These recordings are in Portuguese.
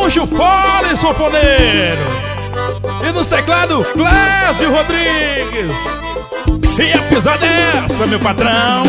Gaúcho fora e sanfoneiro. E nos teclados, Clésio Rodrigues. E a pisada é essa, meu patrão.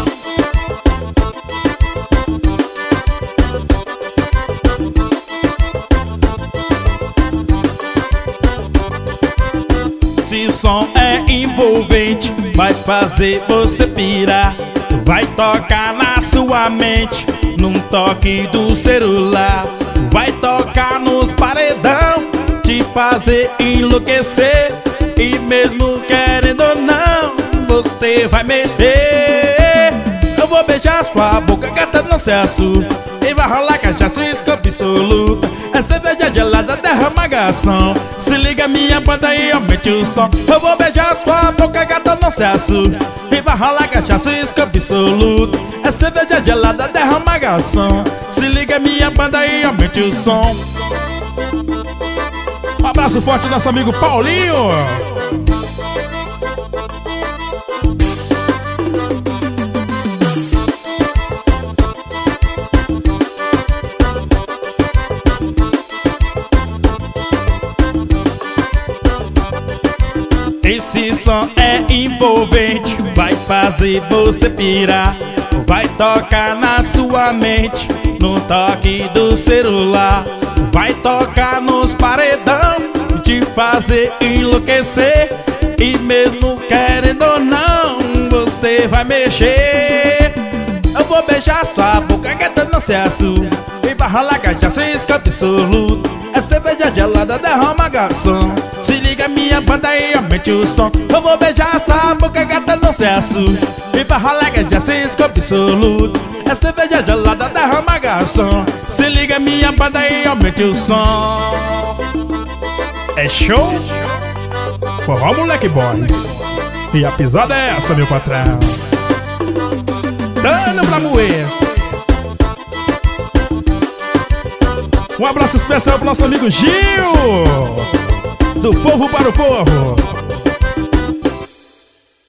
Esse som é envolvente, vai fazer você pirar. Vai tocar na sua mente, num toque do celular. Vai tocar nos paredão, te fazer enlouquecer. E mesmo querendo ou não, você vai meter. Eu vou beijar sua boca, gata, não se assusta. E vai rolar cachaça e escopo absoluta. É cerveja gelada, derrama garçom. Se liga minha banda e aumente o som. Eu vou beijar sua boca, gata, não se assusta. E vai rolar cachaça e escopo absoluta. É cerveja gelada, derrama garçom. Se liga minha banda e aumente o som. Um abraço forte do nosso amigo Paulinho. Esse som é envolvente, vai fazer você pirar. Vai tocar na sua mente, no toque do celular. Vai tocar nos paredão, te fazer enlouquecer. E mesmo querendo ou não, você vai mexer. Eu vou beijar sua boca, gata, não se assusta. E vai rolar cachaça e escape absoluto. É cerveja gelada, derrama garçom. Se liga minha banda e aumente o som. Eu vou beijar sua boca, gata, não se assusta. E vai rolar cachaça e escape absoluto. É cerveja gelada, derrama garçom. Se liga minha banda e aumente o som. É show? Forró Moleque Boys. E a pisada é essa, meu patrão. Dando pra moer. Um abraço especial pro nosso amigo Gil, do Povo para o Povo.